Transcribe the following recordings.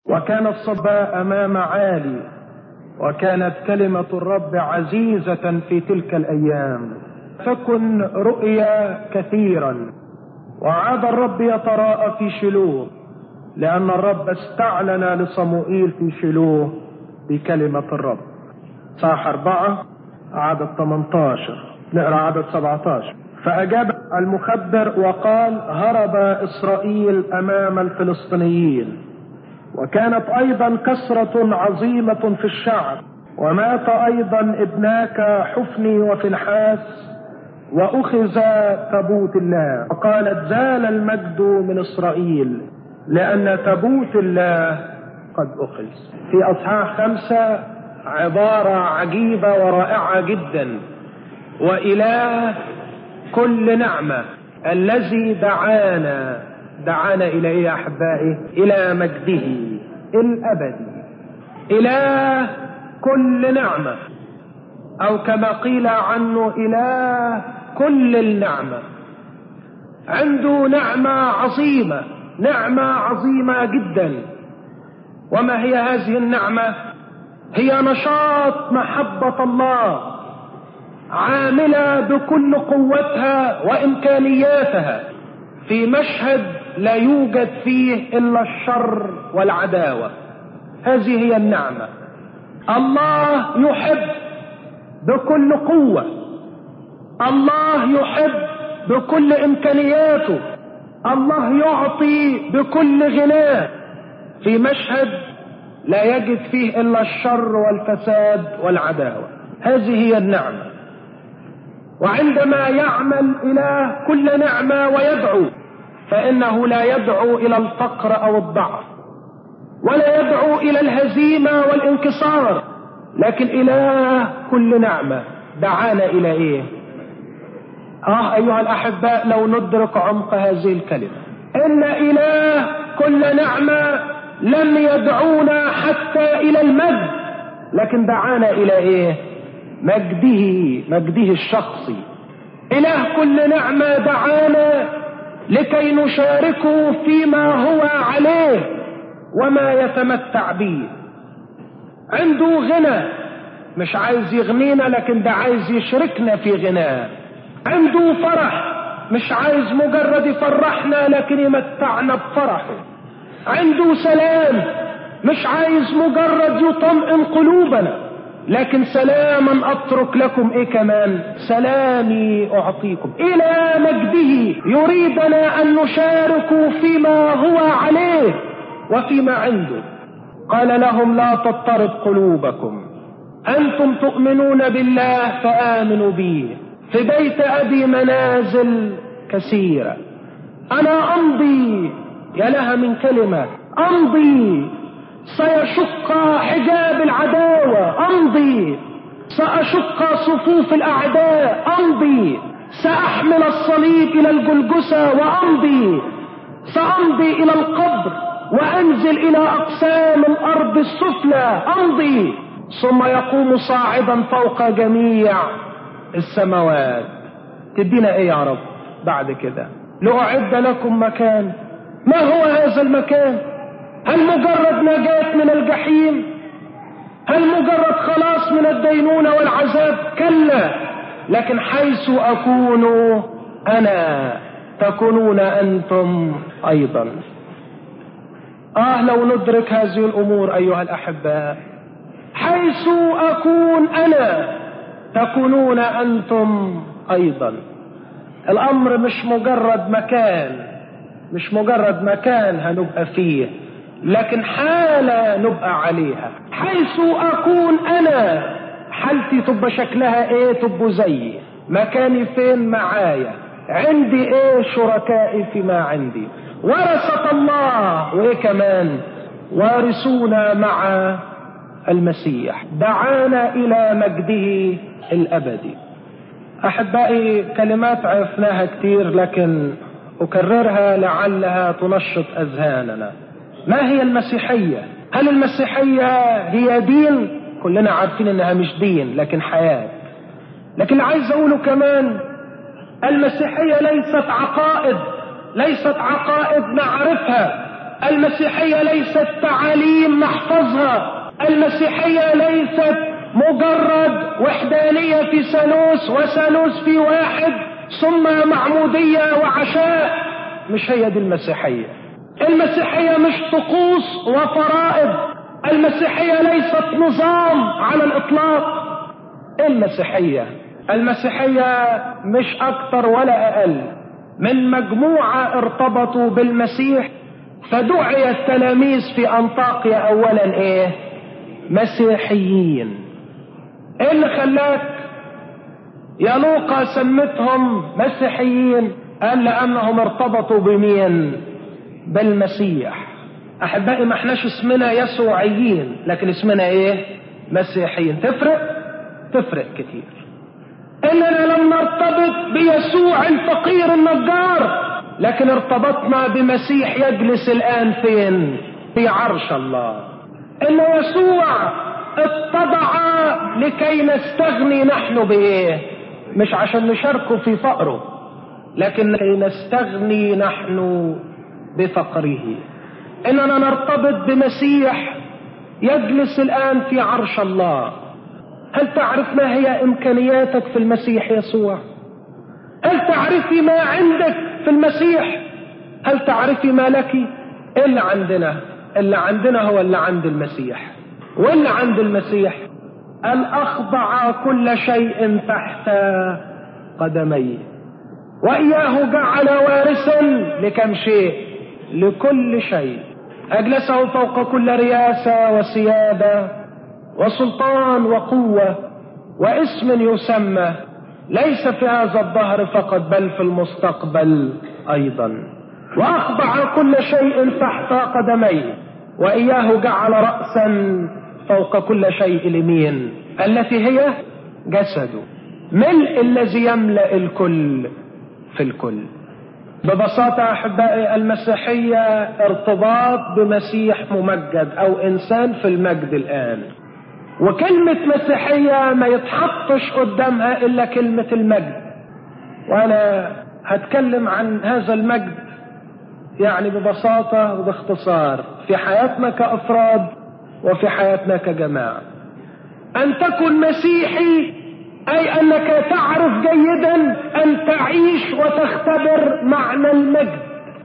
وكان الصبا أمام عالي، وكانت كلمة الرب عزيزة في تلك الأيام، فكن رؤيا كثيرا. وعاد الرب يتراءى في شيلوه، لأن الرب استعلن لصموئيل في شيلوه بكلمة الرب. صح 4 عدد 18، نقرأ عدد 17. فأجاب المخبر وقال: هرب إسرائيل أمام الفلسطينيين، وكانت أيضا كثرة عظيمة في الشعب، ومات أيضا ابناك حفني وفنحاس، وأخذ تابوت الله. وقالت: زال المجد من إسرائيل، لأن تابوت الله قد أخذ. في أصحاح 5 عبارة عجيبة ورائعة جدا: وإله كل نعمة الذي دعانا إلى إيه يا أحبائي؟ إلى مجده الأبدي. إله كل نعمة، أو كما قيل عنه إله كل النعمة. عنده نعمة عظيمة جدا. وما هي هذه النعمة؟ هي نشاط محبة الله، عاملة بكل قوتها وإمكانياتها في مشهد لا يوجد فيه إلا الشر والعداوة. هذه هي النعمة. الله يحب بكل قوة، الله يحب بكل إمكانياته، الله يعطي بكل غناه في مشهد لا يجد فيه إلا الشر والفساد والعداوة. هذه هي النعمة. وعندما يعمل إله كل نعمة ويدعو، فإنه لا يدعو إلى الفقر أو الضعف، ولا يدعو إلى الهزيمة والانكسار، لكن إله كل نعمة دعانا إلى إيه؟ أيها الأحباء، لو ندرك عمق هذه الكلمة، إن إله كل نعمة لم يدعونا حتى إلى المجد، لكن دعانا إلى إيه؟ مجده الشخصي. إله كل نعمة دعانا لكي نشاركه فيما هو عليه وما يتمتع به. عنده غنى، مش عايز يغنينا، لكن ده عايز يشركنا في غناه. عنده فرح، مش عايز مجرد يفرحنا، لكن يمتعنا بفرحه. عنده سلام، مش عايز مجرد يطمئن قلوبنا، لكن سلاما أترك لكم، إيه كمان؟ سلامي أعطيكم. إلى مجده يريدنا أن نشارك فيما هو عليه وفيما عنده. قال لهم: لا تضطرب قلوبكم، أنتم تؤمنون بالله فآمنوا بي، في بيت أبي منازل كثيرة. أنا أمضي، يا لها من كلمة، أمضي، سيشق حجاب العداوة، أمضي، سأشق صفوف الأعداء، أمضي، سأحمل الصليب إلى الجلجسة وأمضي، سأمضي إلى القبر وأنزل إلى أقسام الأرض السفلى، أمضي، ثم يقوم صاعدا فوق جميع السماوات. تدينا إيه يا رب بعد كده؟ لأعد لكم مكان. ما هو هذا المكان؟ هل مجرد نجاة من الجحيم؟ هل مجرد خلاص من الدينونة والعذاب؟ كلا، لكن حيث أكون أنا تكونون أنتم أيضا. لو ندرك هذه الأمور أيها الأحباء، حيث أكون أنا تكونون أنتم أيضا. الأمر مش مجرد مكان هنبقى فيه، لكن حالة نبقى عليها. حيث أكون أنا، حالتي تبقى شكلها إيه؟ تبقى زيي. مكاني فين؟ معايا. عندي إيه؟ شركائي فيما عندي. ورثة الله، وإيه كمان؟ وارثونا مع المسيح. دعانا إلى مجده الأبدي. أحبائي، كلمات عرفناها كتير، لكن أكررها لعلها تنشط أذهاننا. ما هي المسيحية؟ هل المسيحية هي دين؟ كلنا عارفين إنها مش دين، لكن حياة. لكن عايز أقوله كمان، المسيحية ليست عقائد نعرفها، المسيحية ليست تعاليم نحفظها، المسيحية ليست مجرد وحدانية في ثالوث وثالوث في واحد ثم معمودية وعشاء. مش هي دي المسيحية. المسيحية مش طقوس وفرائض، المسيحية ليست نظام على الإطلاق. المسيحية مش أكتر ولا أقل من مجموعة ارتبطوا بالمسيح، فدعي التلاميذ في أنطاكيا أولا مسيحيين. ايه اللي خلاك يا لوقا سمتهم مسيحيين؟ قال لأنهم ارتبطوا بمين؟ بالمسيح. أحبائي، ما احناش اسمنا يسوعيين، لكن اسمنا مسيحيين. تفرق كتير. إننا لم نرتبط بيسوع الفقير النجار، لكن ارتبطنا بمسيح يجلس الآن فين؟ في عرش الله. إن يسوع اتضع لكي نستغني نحن مش عشان نشاركه في فقره، لكن لكي نستغني نحن بفقره. إننا نرتبط بمسيح يجلس الآن في عرش الله. هل تعرف ما هي إمكانياتك في المسيح يسوع؟ هل تعرفي ما عندك في المسيح؟ هل تعرفي ما لك؟ اللي عندنا هو اللي عند المسيح. واللي عند المسيح أن أخضع كل شيء تحت قدميه، وإياه جعل وارثا لكم شيء؟ لكل شيء. أجلسه فوق كل رياسة وسيادة وسلطان وقوة واسم يسمى، ليس في هذا الدهر فقط بل في المستقبل أيضا. وأخضع كل شيء تحت قدميه، وإياه جعل رأسا فوق كل شيء لمين؟ التي هي جسده، ملء الذي يملأ الكل في الكل. ببساطة أحبائي، المسيحية ارتباط بمسيح ممجد أو إنسان في المجد الآن. وكلمة مسيحية ما يتحطش قدامها إلا كلمة المجد، وأنا هتكلم عن هذا المجد يعني ببساطة وباختصار في حياتنا كأفراد وفي حياتنا كجماعة. أن تكن مسيحي أي أنك تعرف جيدا أن تعيش وتختبر معنى المجد.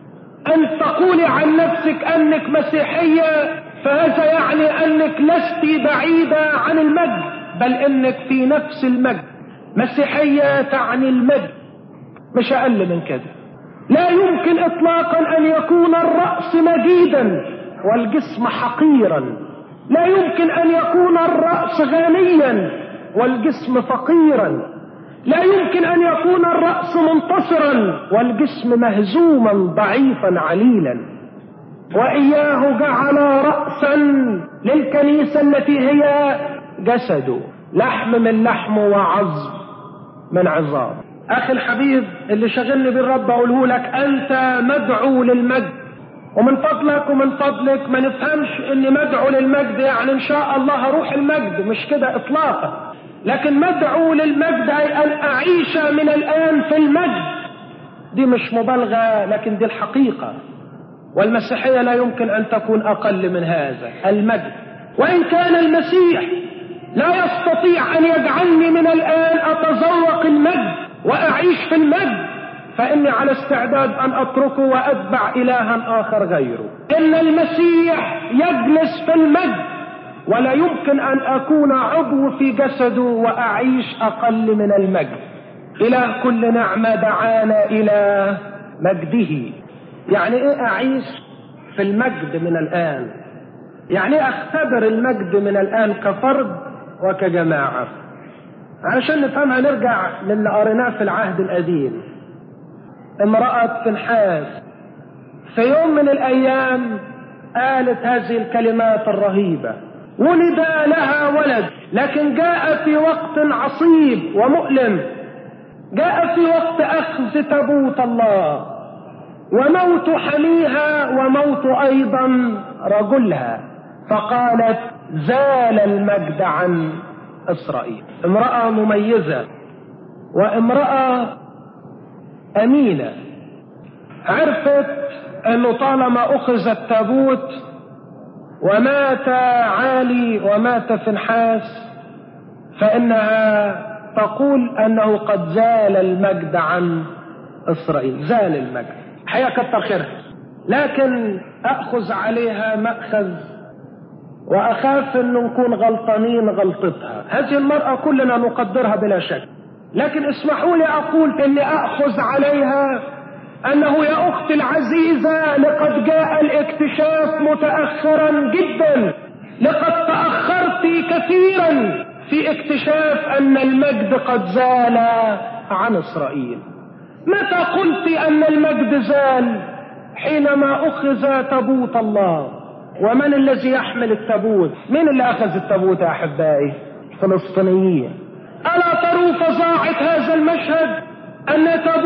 أن تقولي عن نفسك أنك مسيحية، فهذا يعني أنك لست بعيدة عن المجد، بل أنك في نفس المجد. مسيحية تعني المجد، مش أقل من كده. لا يمكن إطلاقا أن يكون الرأس مجيدا والجسم حقيرا. لا يمكن أن يكون الرأس غنيا والجسم فقيرا. لا يمكن أن يكون الرأس منتصرا والجسم مهزوما ضعيفا عليلا. وإياه جعل رأسا للكنيسة التي هي جسده، لحم من لحم وعظم من عظام. أخي الحبيب اللي شغلني بالرب أقوله لك، أنت مدعو للمجد. ومن فضلك ما نفهمش إني مدعو للمجد يعني إن شاء الله هروح المجد، مش كده إطلاقا. لكن مدعو للمجد أي أن أعيش من الآن في المجد. دي مش مبالغة، لكن دي الحقيقة. والمسيحية لا يمكن أن تكون أقل من هذا المجد. وإن كان المسيح لا يستطيع أن يجعلني من الآن أتذوق المجد وأعيش في المجد، فإني على استعداد أن أتركه وأتبع إلها آخر غيره. إن المسيح يجلس في المجد، ولا يمكن أن أكون عضو في جسده وأعيش أقل من المجد. إله كل نعمة دعانا إلى مجده. يعني إيه أعيش في المجد من الآن؟ يعني إيه أختبر المجد من الآن كفرد وكجماعة؟ علشان نفهمها نرجع للي قريناه في العهد القديم. امرأة فنحاس في يوم من الأيام قالت هذه الكلمات الرهيبة: ولد لها ولد، لكن جاء في وقت عصيب ومؤلم، جاء في وقت أخذ تابوت الله وموت حميها وموت أيضا رجلها، فقالت: زال المجد عن إسرائيل. امرأة مميزة وامرأة أمينة، عرفت انه طالما اخذ التابوت ومات عالي ومات فنحاس فانها تقول انه قد زال المجد عن اسرائيل. زال المجد، حقيقة كتر خيرها، لكن اخذ عليها مأخذ واخاف ان نكون غلطانين غلطتها. هذه المرأة كلنا نقدرها بلا شك، لكن اسمحوا لي اقول اني اخذ عليها انه يا اختي العزيزة لقد جاء الاكتشاف متأخرا جدا، لقد تأخرت كثيرا في اكتشاف ان المجد قد زال عن اسرائيل. متى قلت ان المجد زال؟ حينما اخذ تابوت الله. ومن الذي يحمل التابوت؟ من اللي اخذ التابوت يا احبائي؟ الفلسطينيين. الا تروا فظاعة هذا المشهد؟ ان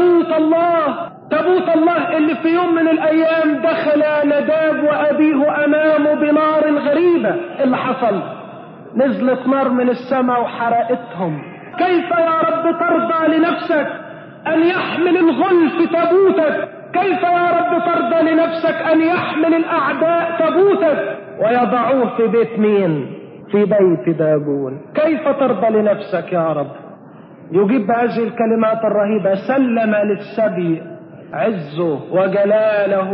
تابوت الله اللي في يوم من الايام دخل نداب وابيه امامه بنار غريبة. اللي حصل؟ نزلت نار من السماء وحرقتهم. كيف يا رب ترضى لنفسك ان يحمل الغل في تابوتك؟ كيف يا رب ترضى لنفسك ان يحمل الاعداء تابوتك ويضعوه في بيت مين؟ في بيت داجون. كيف ترضى لنفسك يا رب؟ يجيب بهذه الكلمات الرهيبة: سلم للسبي عزه وجلاله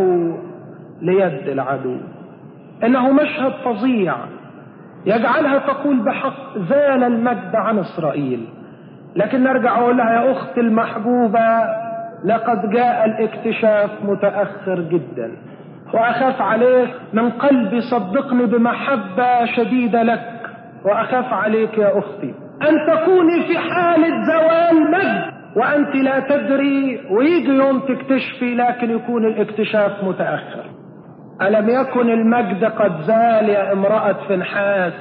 ليد العدو. انه مشهد فظيع يجعلها تقول بحق زال المجد عن اسرائيل. لكن نرجع اقول لها: يا اختي المحبوبة، لقد جاء الاكتشاف متأخر جدا، واخاف عليك من قلبي، صدقني بمحبة شديدة لك، واخاف عليك يا اختي ان تكوني في حالة زوال مجد وانت لا تدري، ويجي يوم تكتشفي لكن يكون الاكتشاف متأخر. ألم يكن المجد قد زال يا امرأة فنحاس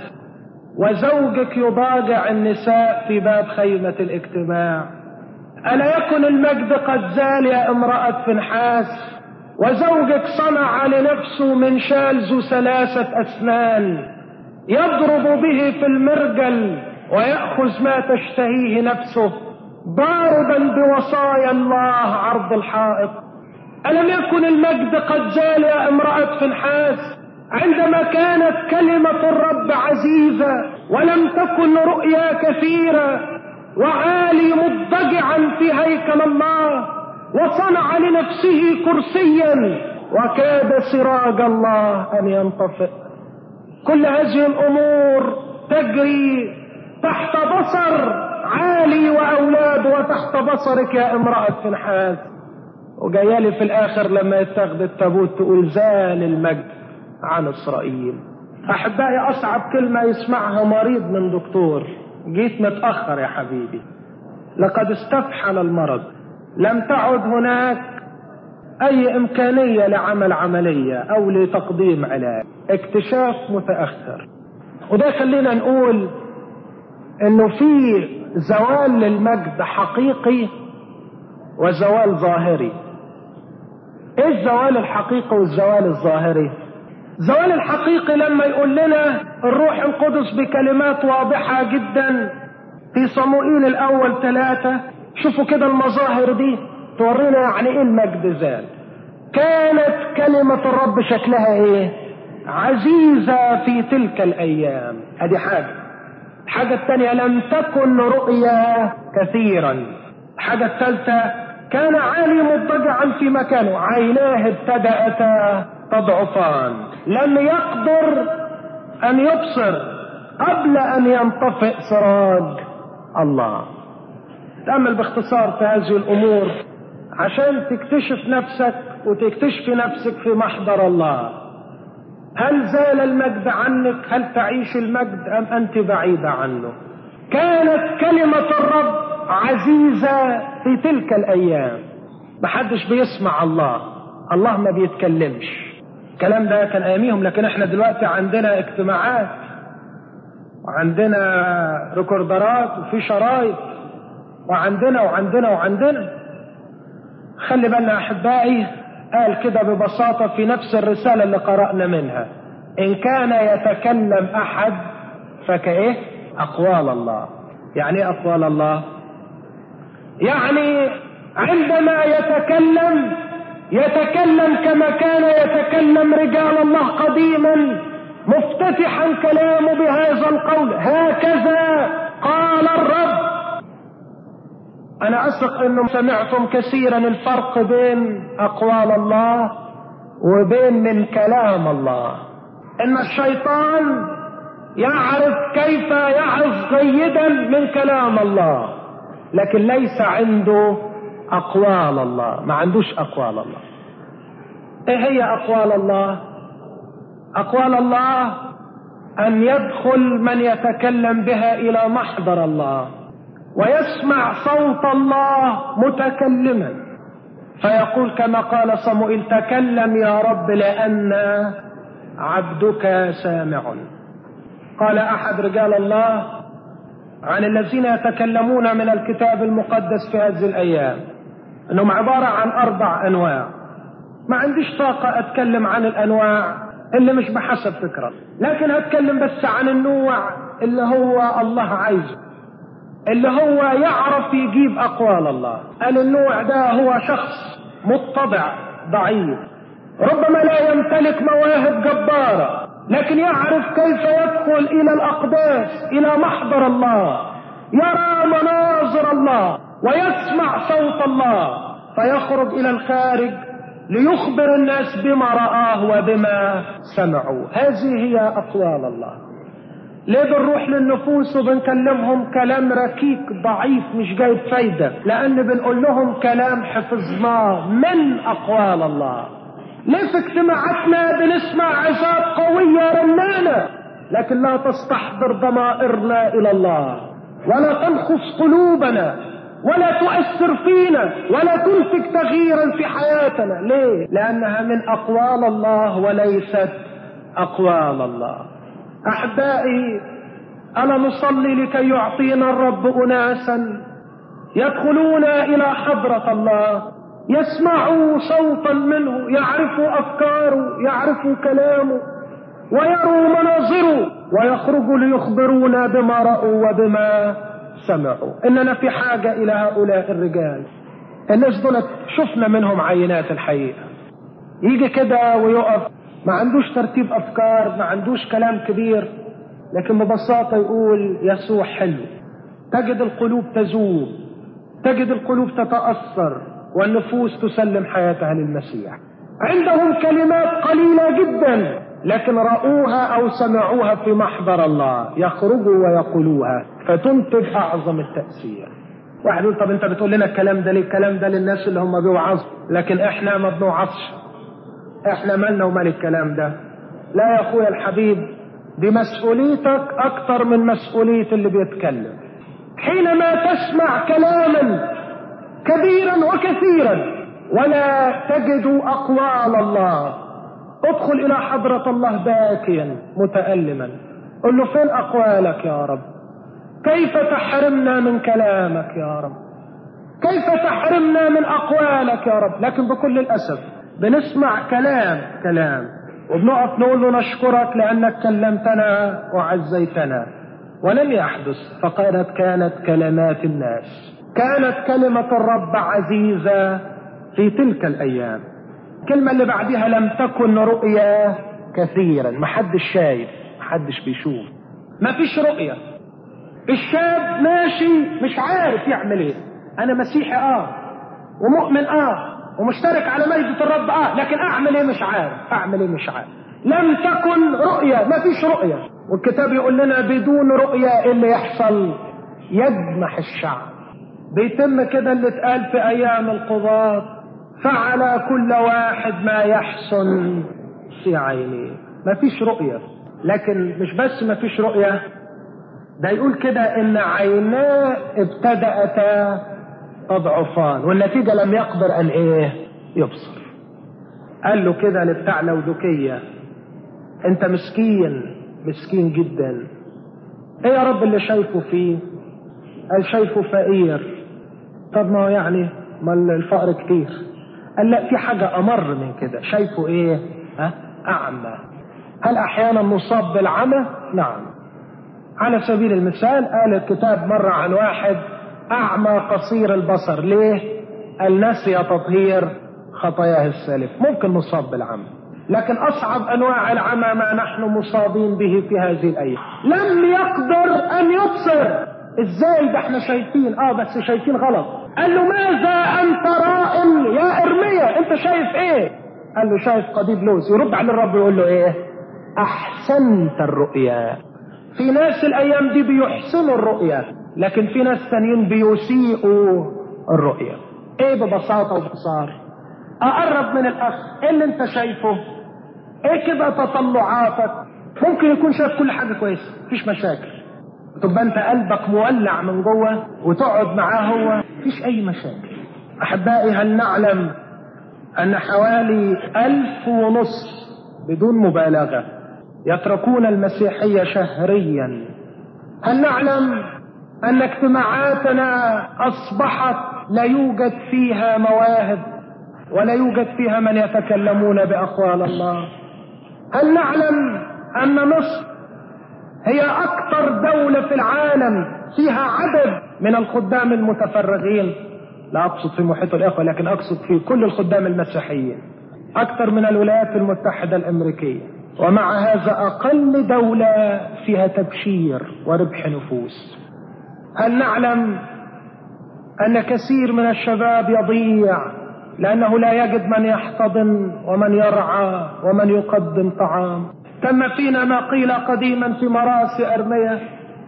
وزوجك يضاجع النساء في باب خيمة الاجتماع؟ ألا يكن المجد قد زال يا امرأة فنحاس وزوجك صنع لنفسه منشال ذو 3 أسنان يضرب به في المرجل ويأخذ ما تشتهيه نفسه ضاربا بوصايا الله عرض الحائط؟ ألم يكن المجد قد زال يا امرأة فنحاس عندما كانت كلمة الرب عزيزة ولم تكن رؤيا كثيرة وعالي مضطجعا في هيكل الله وصنع لنفسه كرسيا وكاد سراج الله أن ينطفئ؟ كل هذه الأمور تجري تحت بصر عالي وأولاد وتحت بصرك يا امرأة فنحاس. وجايالي في الآخر لما يتاخد التابوت تقول زال المجد عن إسرائيل. أحبائي، أصعب كلمة يسمعها مريض من دكتور: جيت متأخر يا حبيبي. لقد استفحل المرض، لم تعد هناك أي إمكانية لعمل عملية أو لتقديم علاج، اكتشاف متأخر. وده خلينا نقول إنه في زوال للمجد حقيقي وزوال ظاهري. ايه الزوال الحقيقي والزوال الظاهري؟ الزوال الحقيقي لما يقول لنا الروح القدس بكلمات واضحة جدا في صموئيل الاول 3. شوفوا كده المظاهر دي تورينا يعني ايه المجد زال. كانت كلمة الرب شكلها ايه؟ عزيزة في تلك الايام. ادي حاجة الثانية لم تكن رؤيا كثيرا. الحاجة الثالثة كان عالي مضطجعا في مكانه، عيناه ابتدأتا تضعفان، لم يقدر ان يبصر قبل ان ينطفئ سراج الله. تأمل باختصار في هذه الامور عشان تكتشف نفسك وتكتشفي نفسك في محضر الله. هل زال المجد عنك؟ هل تعيش المجد ام انت بعيدة عنه؟ كانت كلمة الرب عزيزة في تلك الايام. محدش بيسمع الله ما بيتكلمش. الكلام ده كان اياميهم، لكن احنا دلوقتي عندنا اجتماعات وعندنا ريكوردرات وفي شرايط وعندنا. خلي بالنا احبائي، قال كده ببساطة في نفس الرسالة اللي قرأنا منها: ان كان يتكلم احد فكايه اقوال الله. يعني ايه اقوال الله؟ يعني عندما يتكلم يتكلم كما كان يتكلم رجال الله قديما، مفتتحا كلامه بهذا القول: هكذا قال الرب. انا اثق انكم سمعتم كثيرا الفرق بين اقوال الله وبين من كلام الله. ان الشيطان يعرف كيف يعظ جيدا من كلام الله، لكن ليس عنده اقوال الله، ما عندوش اقوال الله. ايه هي اقوال الله؟ اقوال الله ان يدخل من يتكلم بها الى محضر الله ويسمع صوت الله متكلما، فيقول كما قال صموئيل: تكلم يا رب لأن عبدك سامع. قال احد رجال الله عن الذين يتكلمون من الكتاب المقدس في هذه الايام انهم عبارة عن 4 انواع. ما عنديش طاقة اتكلم عن الانواع اللي مش بحسب فكرة، لكن هتكلم بس عن النوع اللي هو الله عايزه، اللي هو يعرف يجيب اقوال الله. قال النوع ده هو شخص متضع ضعيف، ربما لا يمتلك مواهب جبارة، لكن يعرف كيف يدخل الى الاقداس، الى محضر الله، يرى مناظر الله ويسمع صوت الله، فيخرج الى الخارج ليخبر الناس بما رآه وبما سمعوا. هذه هي اقوال الله. ليه بنروح للنفوس وبنكلمهم كلام ركيك ضعيف مش جايب فايدة؟ لان بنقول لهم كلام حفظناه من اقوال الله. ليه في اجتماعاتنا بنسمع عظات قوية رنانة لكن لا تستحضر ضمائرنا الى الله، ولا تنخص قلوبنا، ولا تؤثر فينا، ولا تنتج تغييرا في حياتنا؟ ليه؟ لانها من اقوال الله وليست اقوال الله. احبائي، الا نصلي لكي يعطينا الرب اناسا يدخلون الى حضرة الله، يسمعوا صوتا منه، يعرفوا افكاره، يعرفوا كلامه، ويروا مناظره، ويخرجوا ليخبرونا بما رأوا وبما سمعوا. اننا في حاجة الى هؤلاء الرجال. الناس دول شفنا منهم عينات الحقيقة. يجي كده ويقف، ما عندوش ترتيب افكار، ما عندوش كلام كبير، لكن ببساطة يقول يسوع حلو. تجد القلوب تذوب، تجد القلوب تتأثر، والنفوس تسلم حياتها للمسيح. عندهم كلمات قليلة جدا لكن رأوها او سمعوها في محضر الله، يخرجوا ويقولوها فتنتج اعظم التأثير. واحد يقول: طب انت بتقول لنا الكلام ده ليه؟ الكلام ده للناس اللي هم بيوعظوا، لكن احنا ما بنوعظش. احنا مالنا ومال الكلام ده؟ لا يا اخويا الحبيب، دي مسؤوليتك اكتر من مسؤولية اللي بيتكلم. حينما تسمع كلاما كبيرا وكثيرا ولا تجد اقوال الله، ادخل الى حضرة الله باكيا متألما، قل له: فين اقوالك يا رب؟ كيف تحرمنا من كلامك يا رب؟ كيف تحرمنا من اقوالك يا رب؟ لكن بكل الاسف بنسمع كلام وبنقف نقول له: نشكرك لانك كلمتنا وعزيتنا، ولم يحدث. فقد كانت كلمات الناس، كانت كلمة الرب عزيزة في تلك الايام. الكلمة اللي بعدها: لم تكن رؤيا كثيرا. محدش شايف، محدش بيشوف، مفيش رؤية. الشاب ماشي مش عارف يعمل ايه. انا مسيحي ومؤمن ومشترك على مجد الرب لكن اعمل ايه مش عارف، اعمل ايه مش عارف. لم تكن رؤية، مفيش رؤية. والكتاب يقول لنا بدون رؤية إيه اللي يحصل؟ يجمح الشعب. بيتم كده اللي اتقال في ايام القضاة: فعل كل واحد ما يحسن في عينيه. مفيش رؤية. لكن مش بس مفيش رؤية، ده يقول كده ان عيناه ابتدأتا تضعفان، والنتيجة لم يقدر ان يبصر. قال له كده لبتاع لودكية: انت مسكين جدا. ايه يا رب اللي شايفه فيه؟ قال: شايفه فقير. طب ما هو يعني ما الفقر كتير. قال: لا، في حاجة امر من كده. شايفه ايه؟ اعمى. هل احيانا نصاب بالعمى؟ نعم. على سبيل المثال قال الكتاب مرة عن واحد اعمى قصير البصر. ليه؟ قال: نسي تطهير خطاياه السالفة. ممكن نصاب بالعمى، لكن أصعب أنواع العمى ما نحن مصابين به في هذه الأيام. لم يقدر أن يبصر. إزاي؟ ده احنا شايفين، بس شايفين غلط. قال له ماذا أنت رائم يا إرميا؟ أنت شايف إيه؟ قال له شايف قضيب لوز. يرد على الرب يقول له إيه؟ أحسنت الرؤيا. في ناس الأيام دي بيحسنوا الرؤيا، لكن في ناس ثانيين بيسيئوا الرؤيا. إيه ببساطة وبخسار؟ أقرب من الأخ، إيه اللي أنت شايفه؟ إيه كده تطلعاتك؟ ممكن يكون شايف كل حاجة كويسة، مفيش مشاكل، تبقى أنت قلبك مولع من جوه وتقعد معاه هو مفيش أي مشاكل. أحبائي، هل نعلم أن حوالي 1,500 بدون مبالغة يتركون المسيحية شهريا؟ هل نعلم أن اجتماعاتنا أصبحت لا يوجد فيها مواهب ولا يوجد فيها من يتكلمون بأقوال الله؟ هل نعلم أن مصر هي أكثر دولة في العالم فيها عدد من الخدام المتفرغين؟ لا أقصد في محيط الإخوة، لكن أقصد في كل الخدام المسيحيين، أكثر من الولايات المتحدة الأمريكية. ومع هذا أقل دولة فيها تبشير وربح نفوس. هل نعلم أن كثير من الشباب يضيع لأنه لا يجد من يحتضن ومن يرعى ومن يقدم طعام؟ تم فينا ما قيل قديما في مراسي أرميا: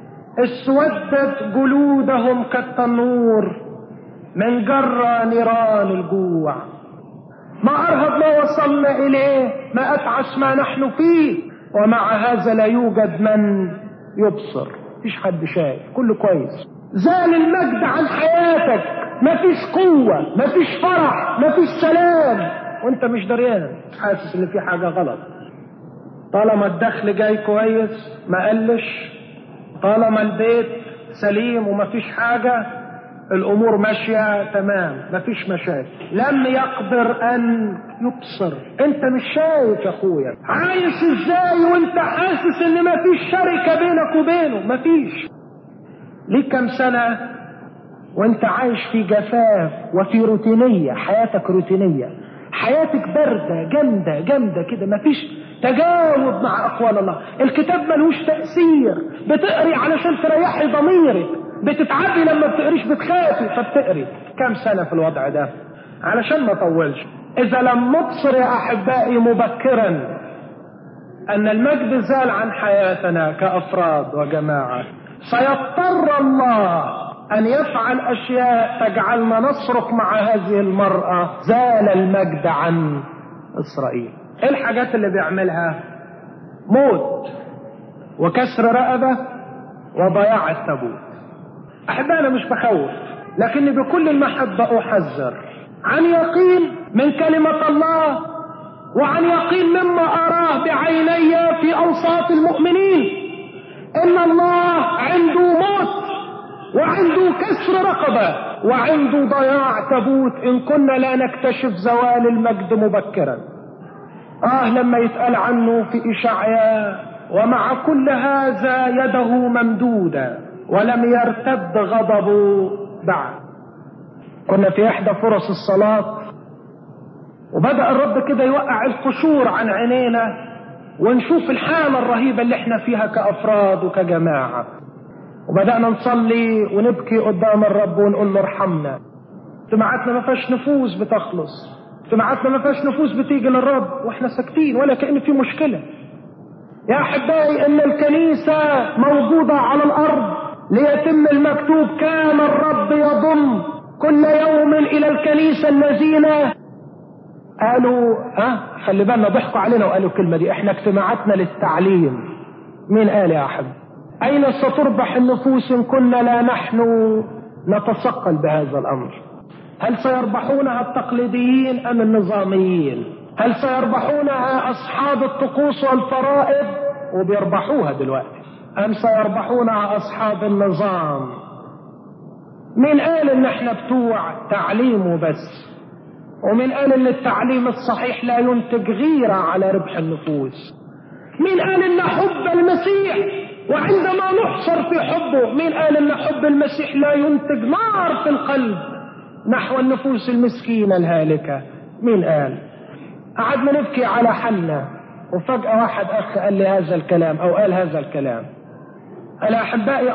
اسودت جلودهم كالتنور من جرى نيران الجوع. ما أرهب ما وصلنا إليه، ما أتعس ما نحن فيه، ومع هذا لا يوجد من يبصر. مفيش حد شايف، كله كويس. زال المجد عن حياتك، مفيش قوة، مفيش فرح، مفيش سلام، وانت مش دريان، حاسس ان في حاجة غلط. طالما الدخل جاي كويس ما قلش، طالما البيت سليم ومفيش حاجة، الامور ماشية تمام، مفيش مشاكل. لم يقدر ان يبصر. انت مش شايف يا اخويا، عايش ازاي وانت حاسس ان مفيش شركة بينك وبينه؟ مفيش. ليك كم سنة وانت عايش في جفاف وفي روتينية، حياتك روتينية، حياتك باردة جامدة جامدة كده، مفيش تجاوب مع أقوال الله. الكتاب ملوش تأثير، بتقري علشان تريحي ضميرك، بتتعبي لما بتقريش، بتخافي فبتقري. كم سنة في الوضع ده؟ علشان ما طولش، إذا لم نبصر يا أحبائي مبكرا أن المجد زال عن حياتنا كأفراد وجماعة، سيضطر الله أن يفعل أشياء تجعلنا نصرخ مع هذه المرأة: زال المجد عن إسرائيل. إيه الحاجات اللي بيعملها؟ موت وكسر رقبة وضياع التابوت. أحبائي، أنا مش بخوف، لكني بكل المحبة أحذر عن يقين من كلمة الله، وعن يقين مما أراه بعيني في أوساط المؤمنين، إن الله عنده موت وعنده كسر رقبة وعنده ضياع تابوت إن كنا لا نكتشف زوال المجد مبكرا. لما يتقال عنه في إشعياء: ومع كل هذا يده ممدودة ولم يرتد غضبه بعد. كنا في إحدى فرص الصلاة وبدأ الرب كده يوقع القشور عن عينينا ونشوف الحالة الرهيبة اللي احنا فيها كأفراد وكجماعة، وبدأنا نصلي ونبكي قدام الرب ونقول له ارحمنا. اجتماعاتنا ما فيهاش نفوس بتخلص، اجتماعاتنا ما فيهاش نفوس بتيجي للرب واحنا ساكتين ولا كأن في مشكلة. يا أحبائي، إن الكنيسة موجودة على الأرض ليتم المكتوب: كان الرب يضم كل يوم إلى الكنيسة الذين قالوا خلي بالنا، ضحكوا علينا وقالوا الكلمة دي: احنا اجتماعاتنا للتعليم. مين قال يا أحب؟ أين ستربح النفوس إن كنا لا نحن نتثقل بهذا الأمر؟ هل سيربحونها التقليديين أم النظاميين؟ هل سيربحونها أصحاب الطقوس والفرائض وبيربحوها دلوقتي، أم سيربحونها أصحاب النظام؟ مين قال إن احنا بتوع تعليم وبس؟ ومين قال إن التعليم الصحيح لا ينتج غيرة على ربح النفوس؟ مين قال إن حب المسيح وعندما نحصر في حبه، مين قال إن حب المسيح لا ينتج نار في القلب نحو النفوس المسكينة الهالكة؟ مين قال؟ قعدنا نبكي على حنا، وفجأة واحد أخ قال لي هذا الكلام أو قال هذا الكلام. أنا أحبائي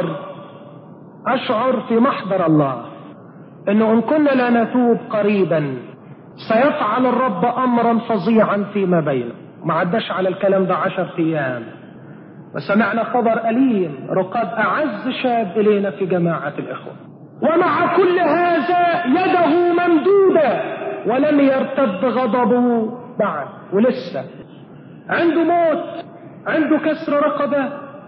أشعر في محضر الله إنه إن كنا لا نتوب قريبا سيفعل الرب أمرا فظيعا فيما بينه. ما عداش على الكلام ده 10 أيام وسمعنا خبر أليم رقاد أعز شاب إلينا في جماعة الإخوة، ومع كل هذا يده ممدودة ولم يرتد غضبه بعد، ولسه عنده موت، عنده كسر رقبة،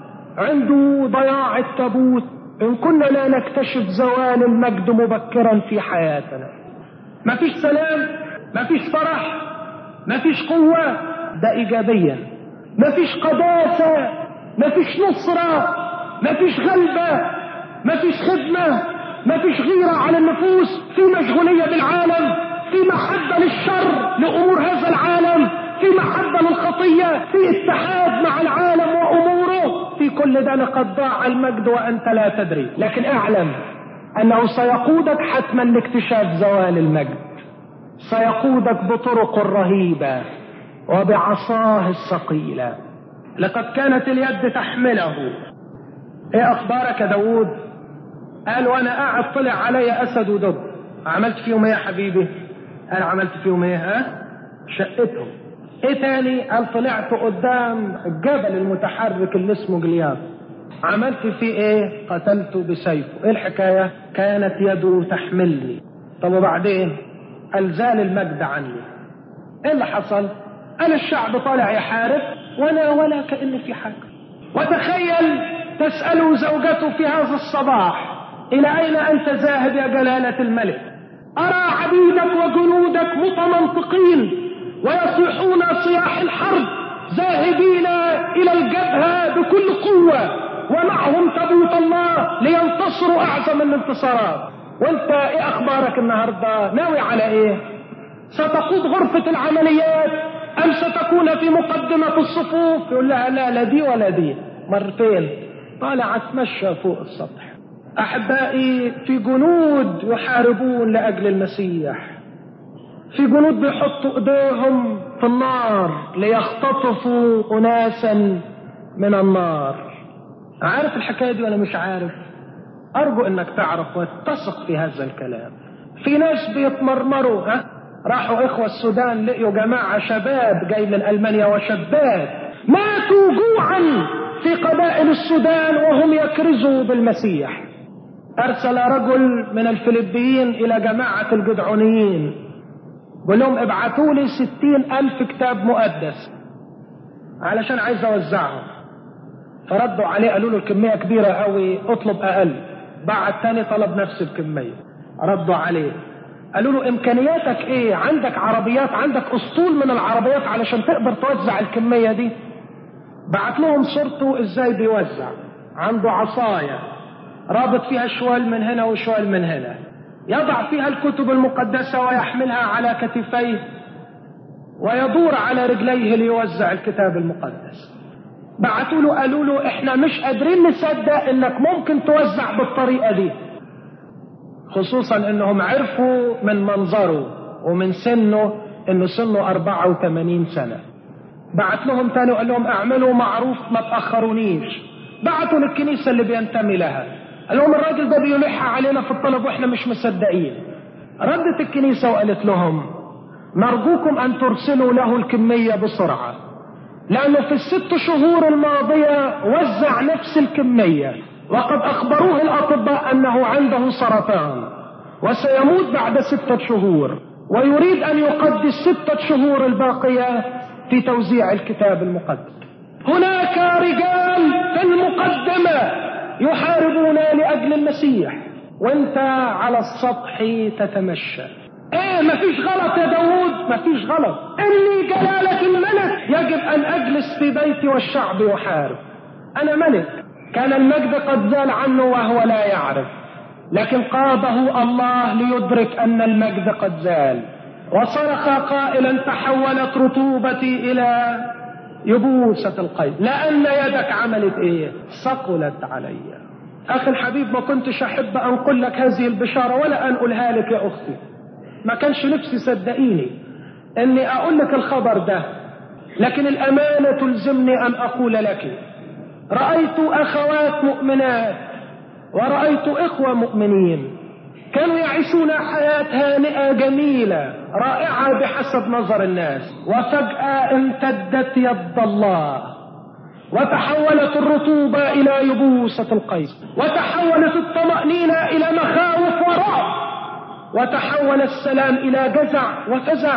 عنده ضياع التابوت. إن كنا لا نكتشف زوال المجد مبكرا في حياتنا، مفيش سلام، مفيش فرح، مفيش قوة، ده إيجابيا. مفيش قداسة، مفيش نصرة، مفيش غلبة، مفيش خدمة، مفيش غيرة على النفوس، في مشغولية بالعالم، في محبة للشر لأمور هذا العالم، في محبة للخطية، في اتحاد مع العالم وأموره. في كل ده لقد ضاع المجد وأنت لا تدري. لكن اعلم أنه سيقودك حتما لاكتشاف زوال المجد، سيقودك بطرق رهيبة وبعصاه الثقيلة. لقد كانت اليد تحمله. ايه اخبارك يا داود؟ قال وانا قاعد طلع علي اسد ودب. عملت فيهم ايه يا حبيبي؟ قال عملت فيهم ايه؟ شقتهم. ايه تاني؟ قال طلعت قدام الجبل المتحرك اللي اسمه جلياد. عملت فيه ايه؟ قتلته بسيفه. ايه الحكاية؟ كانت يده تحملني. طب وبعدين؟ قال زال المجد عني. ايه اللي حصل؟ قال الشعب طالع يحارب وانا ولا كأن في حاجة. وتخيل تسأل زوجته في هذا الصباح الى اين انت ذاهب يا جلالة الملك؟ ارى عبيدك وجنودك متمنطقين ويصيحون صياح الحرب ذاهبين الى الجبهة بكل قوة ومعهم تابوت الله لينتصروا اعظم الانتصارات. وانت ايه اخبارك النهاردة؟ ناوي على ايه؟ ستقود غرفة العمليات ام ستكون في مقدمة الصفوف؟ يقول لها لا دي ولا دي. مرتين طالع اتمشى فوق السطح. احبائي في جنود يحاربون لاجل المسيح، في جنود بيحطوا ايديهم في النار ليختطفوا اناسا من النار. عارف الحكاية دي ولا مش عارف؟ ارجو انك تعرف وتثق في هذا الكلام. في ناس بيتمرمروا، راحوا اخوة السودان لقيوا جماعة شباب جاي من المانيا وشابات ماتوا جوعا في قبائل السودان وهم يكرزوا بالمسيح. ارسل رجل من الفلبيين الى جماعة الجدعونيين قال لهم ابعتوا لي 60,000 كتاب مقدس علشان عايز اوزعهم. فردوا عليه قالوا له الكمية كبيرة قوي، اطلب اقل. بعد تاني طلب نفس الكمية. ردوا عليه قالوا له امكانياتك ايه؟ عندك عربيات؟ عندك اسطول من العربيات علشان تقدر توزع الكمية دي؟ بعت لهم صورته ازاي بيوزع. عنده عصاية رابط فيها شوال من هنا وشوال من هنا، يضع فيها الكتب المقدسة ويحملها على كتفيه ويدور على رجليه ليوزع الكتاب المقدس. بعتوا له قالوا له احنا مش قادرين نصدق انك ممكن توزع بالطريقة دي، خصوصا انهم عرفوا من منظره ومن سنه انه سنه 84 سنة. بعت لهم تاني وقال لهم اعملوا معروف ما تأخرونيش. بعتوا للكنيسة اللي بينتمي لها قال لهم الراجل ده بيلح علينا في الطلب واحنا مش مصدقين. ردت الكنيسة وقالت لهم نرجوكم ان ترسلوا له الكمية بسرعة، لانه في ال6 شهور الماضية وزع نفس الكمية وقد اخبروه الاطباء انه عنده سرطان وسيموت بعد 6 شهور، ويريد ان يقضي ال6 شهور الباقية في توزيع الكتاب المقدس. هناك رجال في المقدمة يحاربون لأجل المسيح وانت على السطح تتمشى. ايه مفيش غلط يا داود؟ مفيش غلط. اني جلالة الملك يجب ان اجلس في بيتي والشعب يحارب. انا ملك. كان المجد قد زال عنه وهو لا يعرف، لكن قاده الله ليدرك ان المجد قد زال، وصرخ قائلا تحولت رطوبتي الى يبوسة القيد لأن يدك عملت ايه؟ ثقلت علي. اخي الحبيب ما كنتش احب انقل لك هذه البشارة ولا انقلها لك يا اختي، ما كانش نفسي صدقيني اني اقول لك الخبر ده، لكن الامانة تلزمني ان اقول لك رأيت اخوات مؤمنات ورأيت اخوة مؤمنين كانوا يعيشون حياة هانئة جميلة رائعة بحسب نظر الناس، وفجأة امتدت يد الله وتحولت الرطوبة الى يبوسة القيس، وتحولت الطمأنينة الى مخاوف ورعب، وتحول السلام الى جزع وفزع،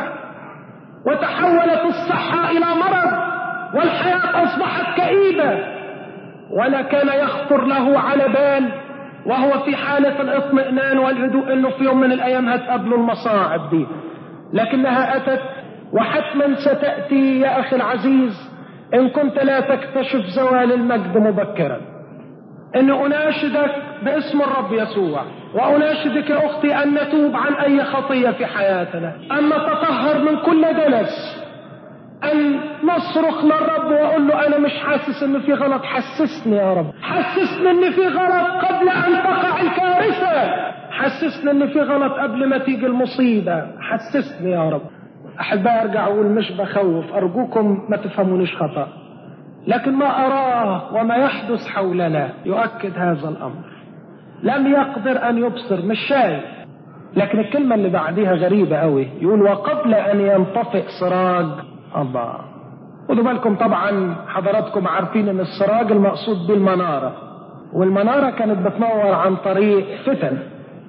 وتحولت الصحة الى مرض، والحياة اصبحت كئيبة. ولا كان يخطر له على بال وهو في حالة الاطمئنان والهدوء انه في يوم من الايام هتقابله المصاعب دي، لكنها اتت وحتما ستأتي يا اخي العزيز ان كنت لا تكتشف زوال المجد مبكرا. ان اناشدك باسم الرب يسوع، واناشدك يا اختي ان نتوب عن اي خطية في حياتنا، ان نتطهر من كل دنس، ان نصرخ للرب واقول له انا مش حاسس ان في غلط، حسسني يا رب، حسسني ان في غلط قبل ان تقع الكارثة، حسسني ان في غلط قبل ما تيجي المصيبة، حسسني يا رب. احب ارجع اقول مش بخوف، ارجوكم ما تفهمونيش خطأ، لكن ما اراه وما يحدث حولنا يؤكد هذا الامر. لم يقدر ان يبصر، مش شايف. لكن الكلمة اللي بعديها غريبة قوي، يقول وقبل ان ينطفئ سراج الله. خدوا بالكم طبعا حضراتكم عارفين ان السراج المقصود بالمنارة، والمنارة كانت بتنور عن طريق فتن،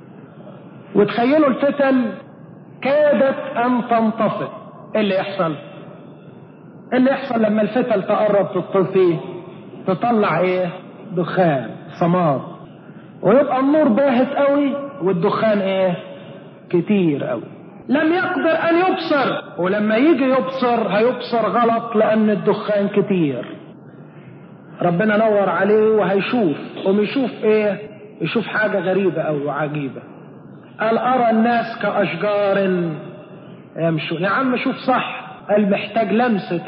وتخيلوا الفتن كادت ان تنطفئ. ايه اللي يحصل؟ اللي يحصل لما الفتن تقرب تطفي تطلع ايه؟ دخان صمام، ويبقى النور باهت قوي والدخان ايه؟ كتير قوي. لم يقدر ان يبصر، ولما يجي يبصر هيبصر غلط لان الدخان كتير. ربنا نور عليه وهيشوف، يشوف ايه؟ يشوف حاجة غريبة قوي وعجيبة. قال ارى الناس كاشجار يمشون. يا عم شوف صح، قال محتاج لمسة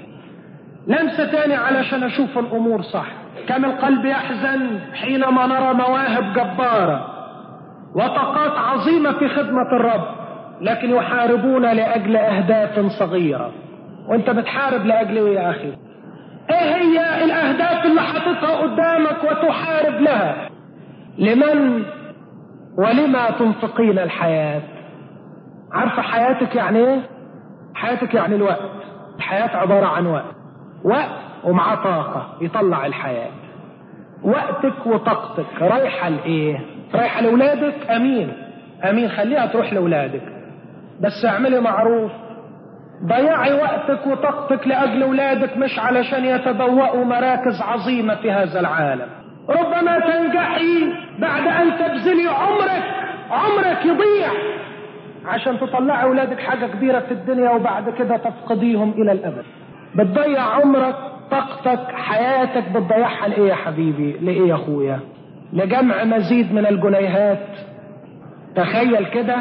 تاني علشان اشوف الامور صح. كم القلب يحزن حينما نرى مواهب جبارة وطاقات عظيمة في خدمة الرب، لكن يحاربون لأجل أهداف صغيرة. وانت بتحارب لأجل ايه يا أخي؟ ايه هي الأهداف اللي حطتها قدامك وتحارب لها؟ لمن ولما تنفقين الحياة؟ عارفة حياتك يعني ايه؟ حياتك يعني الوقت. الحياة عبارة عن وقت ومع طاقة يطلع الحياة. وقتك وطاقتك رايحة لإيه؟ رايحة لأولادك؟ أمين خليها تروح لأولادك، بس اعملي معروف، ضيعي وقتك وطاقتك لأجل أولادك مش علشان يتبوأوا مراكز عظيمة في هذا العالم. ربما تنجحي بعد أن تبذلي عمرك يضيع عشان تطلعي أولادك حاجة كبيرة في الدنيا، وبعد كده تفقديهم إلى الأبد. بتضيع عمرك، طاقتك، حياتك بتضيعها لإيه يا حبيبي؟ لإيه يا أخويا؟ لجمع مزيد من الجنيهات. تخيل كده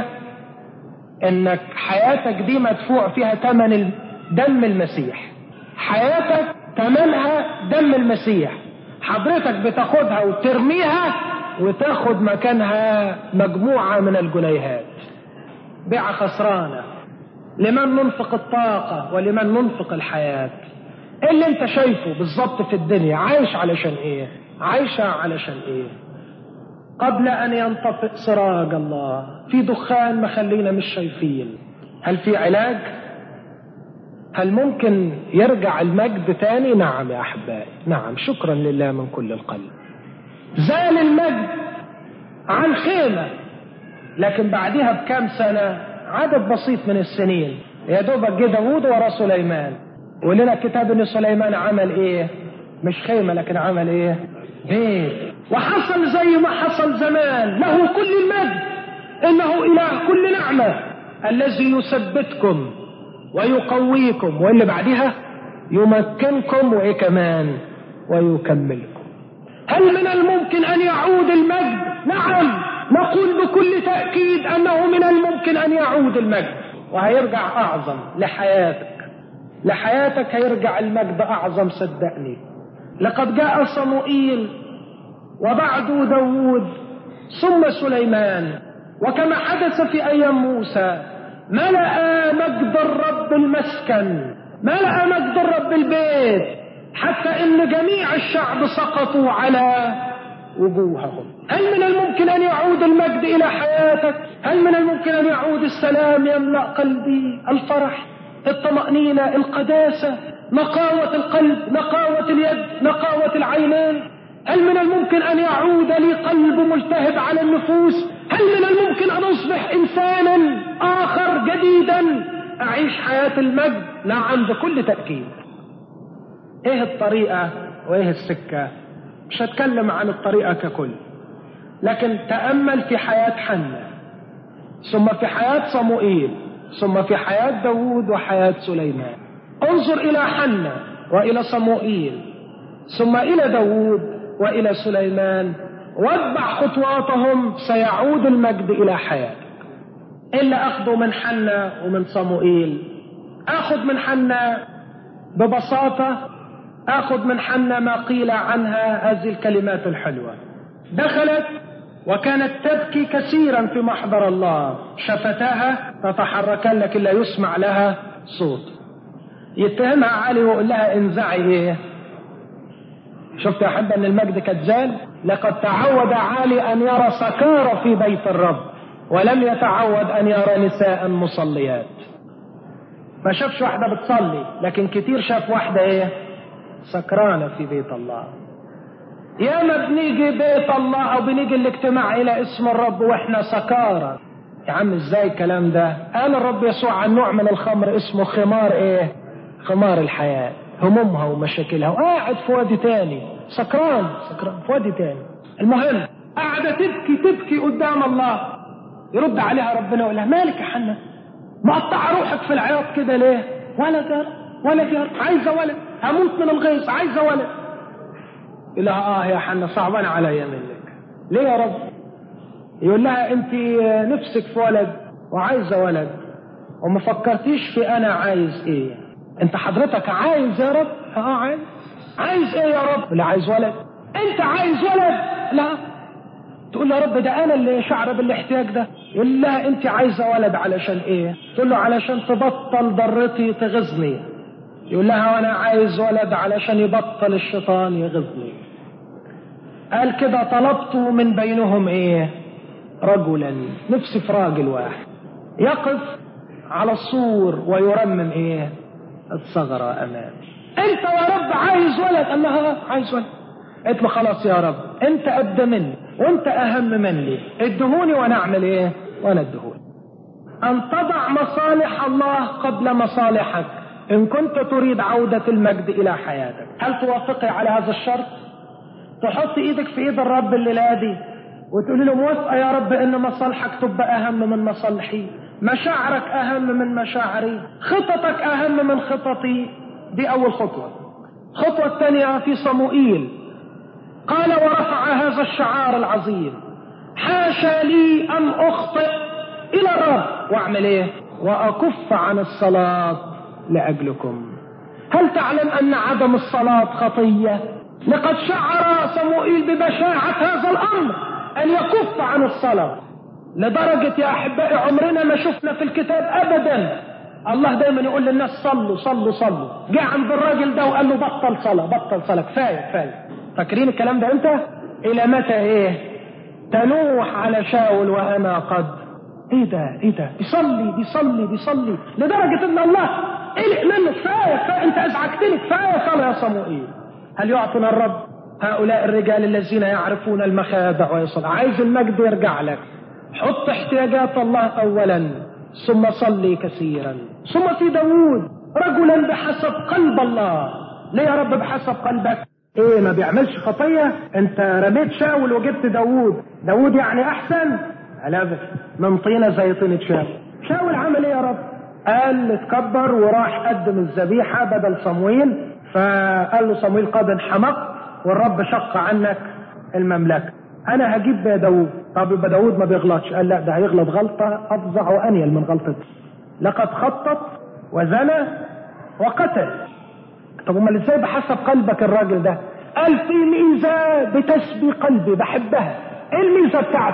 انك حياتك دي مدفوع فيها ثمن دم المسيح، حياتك ثمنها دم المسيح، حضرتك بتاخدها وترميها وتاخد مكانها مجموعة من الجنيهات. بيعة خسرانة. لمن ننفق الطاقة ولمن ننفق الحياة؟ ايه اللي انت شايفه بالظبط في الدنيا؟ عايش علشان ايه؟ عايشة علشان ايه؟ قبل ان ينطفئ سراج الله، في دخان مخلينا مش شايفين. هل في علاج؟ هل ممكن يرجع المجد تاني؟ نعم يا احبائي، نعم، شكرا لله من كل القلب. زال المجد عن خيمة، لكن بعدها بكام سنة، عدد بسيط من السنين، يا دوبك جه داوود ورا سليمان. ولنا كتاب ان سليمان عمل ايه؟ مش خيمة، لكن عمل ايه؟ بيت. وحصل زي ما حصل زمان، له كل المجد، انه اله كل نعمة، الذي يثبتكم ويقويكم، واللي بعدها يمكنكم، وايه كمان؟ ويكملكم. هل من الممكن ان يعود المجد؟ نعم، نقول بكل تأكيد انه من الممكن ان يعود المجد، وهيرجع اعظم لحياتك هيرجع المجد اعظم، صدقني. لقد جاء صموئيل وبعده داوود ثم سليمان، وكما حدث في أيام موسى ملأ مجد الرب المسكن، ملأ مجد الرب البيت، حتى إن جميع الشعب سقطوا على وجوههم. هل من الممكن أن يعود المجد إلى حياتك؟ هل من الممكن أن يعود السلام يملأ قلبي، الفرح، الطمأنينة، القداسة، نقاوة القلب، نقاوة اليد، نقاوة العينين؟ هل من الممكن أن يعود لي قلب ملتهب على النفوس؟ هل من الممكن أن أصبح إنسانا آخر جديدا أعيش حياة المجد؟ نعم بكل تأكيد. إيه الطريقة وإيه السكة؟ مش هتكلم عن الطريقة ككل، لكن تأمل في حياة حنة، ثم في حياة صموئيل، ثم في حياة داود وحياة سليمان. انظر إلى حنة وإلى صموئيل ثم إلى داود وإلى سليمان، واتبع خطواتهم سيعود المجد إلى حياتك. إلا أخذوا من حنة ومن صموئيل. أخذ من حنة ببساطة، أخذ من حنة ما قيل عنها هذه الكلمات الحلوة: دخلت وكانت تبكي كثيرا في محضر الله، شفتاها تتحركان لكن لا يسمع لها صوت. يتهمها علي ويقول لها انزعي ايه؟ شفت يا حبة ان المجد كتزال؟ لقد تعود علي ان يرى سكارى في بيت الرب، ولم يتعود ان يرى نساء مصليات. ما شافش واحدة بتصلي، لكن كتير شاف واحدة ايه؟ سكرانة في بيت الله. ياما بنيجي بيت الله او بنيجي الاجتماع الى اسم الرب واحنا سكارى. يا عم ازاي الكلام ده؟ قال الرب يسوع عن نوع من الخمر اسمه خمار ايه؟ خمار الحياة، همومها ومشاكلها، وقاعد في وادي تاني سكران في وادي تاني. المهم قاعدة تبكي قدام الله. يرد عليها ربنا يقول لها مالك يا حنة؟ مقطع روحك في العياط كده ليه؟ ولا جار عايزة ولد، هموت من الغيظ عايزة ولد. يقول لها يا حنة صعبان عليا منك. ليه يا رب؟ يقول لها انت نفسك في ولد وعايزة ولد وما فكرتيش في انا عايز ايه. انت حضرتك عايز يا رب؟ عايز ايه يا رب؟ لا عايز ولد. انت عايز ولد؟ لا. تقول له يا رب ده انا اللي شعر بالاحتياج ده. يقول لها انت عايزة ولد علشان ايه؟ تقول له علشان تبطل ضرتي تغزني. يقول لها وانا عايز ولد علشان يبطل الشيطان يغزني. قال كده طلبت من بينهم ايه؟ رجلا. نفسي في راجل واحد يقف على السور ويرمم ايه؟ الثغرة امامي. انت يا رب عايز ولد؟ قال لها عايز ولد. قلت له خلاص يا رب انت قد مني وانت اهم مني، ادهوني وانا اعمل ايه؟ وانا ادهوني. ان تضع مصالح الله قبل مصالحك ان كنت تريد عودة المجد الى حياتك. هل توافقي على هذا الشرط؟ تحط ايدك في ايد الرب الليلة دي وتقول له موافقة يا رب ان مصالحك تبقى اهم من مصالحي، مشاعرك اهم من مشاعري، خططك اهم من خططي. دي اول خطوة. الخطوة الثانية في صموئيل قال ورفع هذا الشعار العظيم: حاشا لي ان اخطئ الى الرب واعمل ايه؟ واكف عن الصلاة لاجلكم. هل تعلم ان عدم الصلاة خطية؟ لقد شعر صموئيل ببشاعة هذا الامر ان يكف عن الصلاة، لدرجة يا احبائي عمرنا ما شفنا في الكتاب ابدا الله دايما يقول للناس صلوا صلوا صلوا. جاء عند الراجل ده وقال له بطل صلاة كفاية. فاكرين الكلام ده امتى؟ الى متى ايه؟ تنوح على شاول وانا قد ايه ده بيصلي لدرجة ان الله قلق منه. كفاية انت ازعجتني، كفاية صلاة يا صموئيل. هل يعطينا الرب هؤلاء الرجال الذين يعرفون المخادع ويصلي؟ عايز المجد يرجع لك، حط احتياجات الله اولا ثم صلي كثيرا. ثم في داود رجلا بحسب قلب الله. ليه يا رب بحسب قلبك؟ ايه ما بيعملش خطية؟ انت رميت شاول وجبت داود يعني احسن؟ لا من طينة زي طينة شاول عمل ايه يا رب؟ قال اتكبر وراح قدم الذبيحة بدل صمويل، فقال له صمويل قد انحمقت والرب شق عنك المملكة، انا هجيب داود. طب يبقى داود ما بيغلطش؟ قال لا ده هيغلط غلطة افظع وانيل من غلطته. لقد خطط وزنى وقتل. طب امال ازاي بحسب قلبك الراجل ده؟ قال في ميزة بتسبي قلبي بحبها. ايه الميزة بتاعته؟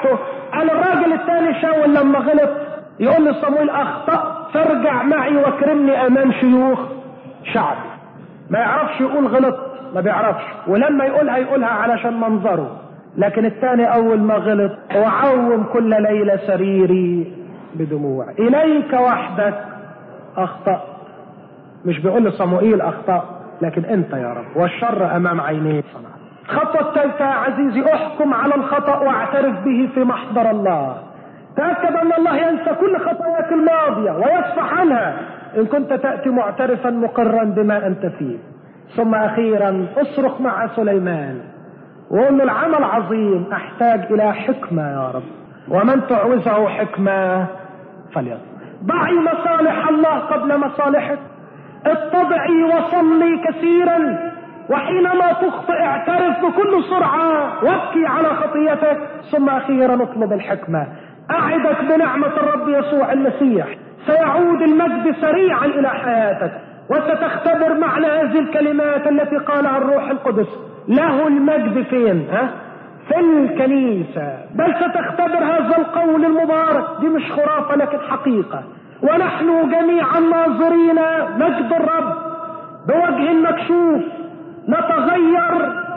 قال الراجل الثاني شاول لما غلط يقول لصموئيل اخطأت فارجع معي واكرمني امام شيوخ شعبي. ما يعرفش يقول غلط، ما بيعرفش، ولما يقولها علشان منظره. لكن الثاني اول ما غلط وعوم كل ليلة سريري بدموع، اليك وحدك اخطأت. مش بيقول لصموئيل اخطأت، لكن انت يا رب والشر امام عينيك صنعت. الخطوة الثالثة يا عزيزي، احكم على الخطأ واعترف به في محضر الله. تأكد ان الله ينسى كل خطاياك الماضية ويصفح عنها ان كنت تأتي معترفا مقرا بما انت فيه. ثم اخيرا اصرخ مع سليمان وقول له العمل عظيم، احتاج الى حكمة يا رب، ومن تعوزه حكمة فليصل. ضعي مصالح الله قبل مصالحك، اتضعي وصلي كثيرا، وحينما تخطئ اعترف بكل سرعة وابكي على خطيتك، ثم اخيرا اطلب الحكمة. اعدك بنعمة الرب يسوع المسيح سيعود المجد سريعا الى حياتك، وستختبر معنى هذه الكلمات التي قالها الروح القدس، له المجد فين؟ في الكنيسة. بل ستختبر هذا القول المبارك، دي مش خرافة لكن حقيقة. ونحن جميعا ناظرين مجد الرب بوجه مكشوف نتغير